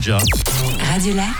Radio Lac,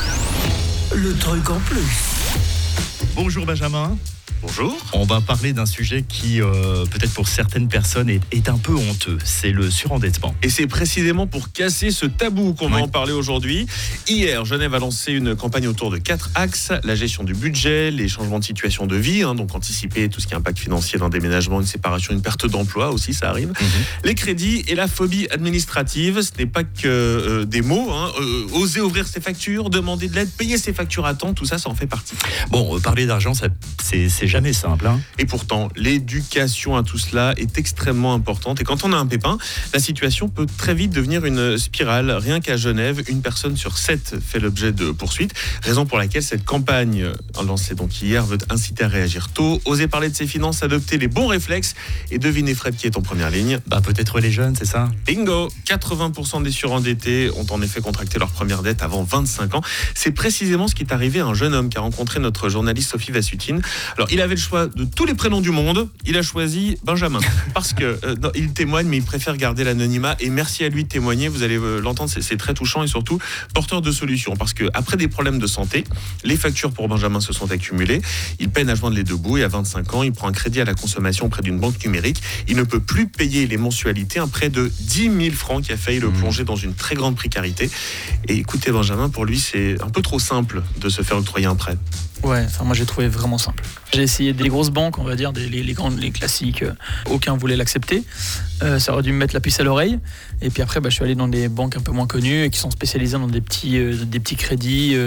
le truc en plus. Bonjour Benjamin. Bonjour. On va parler d'un sujet qui, peut-être pour certaines personnes, est un peu honteux. C'est le surendettement. Et c'est précisément pour casser ce tabou qu'on va en parler aujourd'hui. Hier, Genève a lancé une campagne autour de 4 axes. La gestion du budget, les changements de situation de vie, donc anticiper tout ce qui est impact financier d'un déménagement, une séparation, une perte d'emploi aussi, ça arrive. Les crédits et la phobie administrative. Ce n'est pas que des mots. Oser ouvrir ses factures, demander de l'aide, payer ses factures à temps, tout ça, ça en fait partie. Bon, parler d'argent, c'est jamais simple. Et pourtant, l'éducation à tout cela est extrêmement importante. Et quand on a un pépin, la situation peut très vite devenir une spirale. Rien qu'à Genève, une personne sur 7 fait l'objet de poursuites. Raison pour laquelle cette campagne, lancée donc hier, veut inciter à réagir tôt, oser parler de ses finances, adopter les bons réflexes. Et devinez Fred qui est en première ligne. Peut-être les jeunes, c'est ça ? Bingo ! 80% des surendettés ont en effet contracté leur première dette avant 25 ans. C'est précisément ce qui est arrivé à un jeune homme qui a rencontré notre journaliste Sophie Vassutine. Alors, il avait le choix de tous les prénoms du monde. Il a choisi Benjamin parce que il témoigne, mais il préfère garder l'anonymat. Et merci à lui de témoigner. Vous allez l'entendre, c'est très touchant et surtout porteur de solutions. Parce que après des problèmes de santé, les factures pour Benjamin se sont accumulées. Il peine à joindre les deux bouts et à 25 ans, il prend un crédit à la consommation auprès d'une banque numérique. Il ne peut plus payer les mensualités, un prêt de 10 000 francs qui a failli le plonger dans une très grande précarité. Et écoutez, Benjamin, pour lui, c'est un peu trop simple de se faire octroyer un prêt. Ouais, moi j'ai trouvé vraiment simple. J'ai essayé des grosses banques, on va dire, les classiques, aucun voulait l'accepter. Ça aurait dû me mettre la puce à l'oreille. Et puis après, je suis allé dans des banques un peu moins connues et qui sont spécialisées dans des petits crédits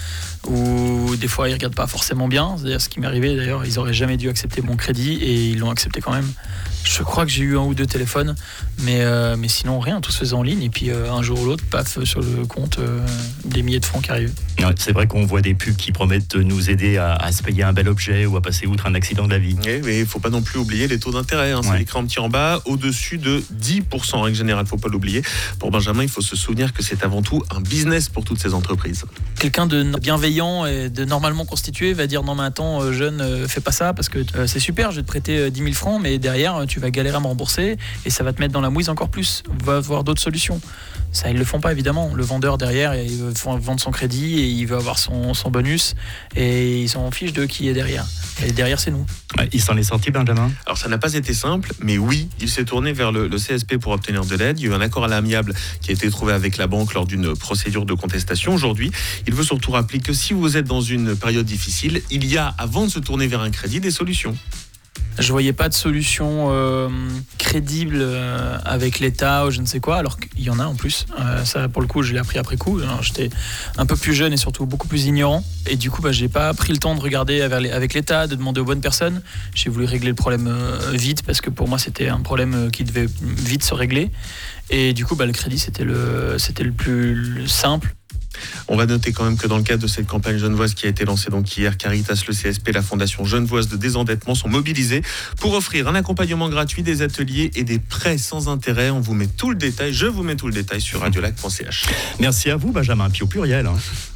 où des fois ils regardent pas forcément bien. C'est-à-dire ce qui m'est arrivé d'ailleurs, ils auraient jamais dû accepter mon crédit et ils l'ont accepté quand même. Je crois que j'ai eu 1 ou 2 téléphones, mais sinon rien, tout se faisait en ligne. Et puis un jour ou l'autre, paf, sur le compte, des milliers de francs qui arrivent. Ouais, c'est vrai qu'on voit des pubs qui promettent de nous aider à se payer un bel objet ou à passer outre un accident de la vie. Oui, mais il ne faut pas non plus oublier les taux d'intérêt. C'est écrit en petit en bas, au-dessus de 10%. En règle générale, il ne faut pas l'oublier. Pour Benjamin, il faut se souvenir que c'est avant tout un business pour toutes ces entreprises. Quelqu'un de bienveillant et de normalement constitué va dire non mais attends jeune, fais pas ça parce que c'est super, je vais te prêter 10 000 francs mais derrière tu vas galérer à me rembourser et ça va te mettre dans la mouise encore plus, va avoir d'autres solutions. Ça ils le font pas évidemment, le vendeur derrière il veut vendre son crédit et il veut avoir son bonus et ils s'en fichent de qui est derrière. Et derrière c'est nous. Il s'en est sorti Benjamin ? Alors ça n'a pas été simple, mais oui, il s'est tourné vers le CSP pour obtenir de l'aide. Il y a eu un accord à l'amiable qui a été trouvé avec la banque lors d'une procédure de contestation. Aujourd'hui, il veut surtout rappeler que si vous êtes dans une période difficile, il y a, avant de se tourner vers un crédit, des solutions. Je voyais pas de solution crédible avec l'État ou je ne sais quoi, alors qu'il y en a en plus. Ça, pour le coup, je l'ai appris après coup. Alors, j'étais un peu plus jeune et surtout beaucoup plus ignorant. Et du coup, j'ai pas pris le temps de regarder avec l'État, de demander aux bonnes personnes. J'ai voulu régler le problème vite parce que pour moi, c'était un problème qui devait vite se régler. Et du coup, le crédit, c'était le plus simple. On va noter quand même que dans le cadre de cette campagne genevoise qui a été lancée donc hier, Caritas, le CSP, la Fondation Genevoise de désendettement sont mobilisés pour offrir un accompagnement gratuit, des ateliers et des prêts sans intérêt. Je vous mets tout le détail sur radiolac.ch. Merci à vous Benjamin, puis au pluriel.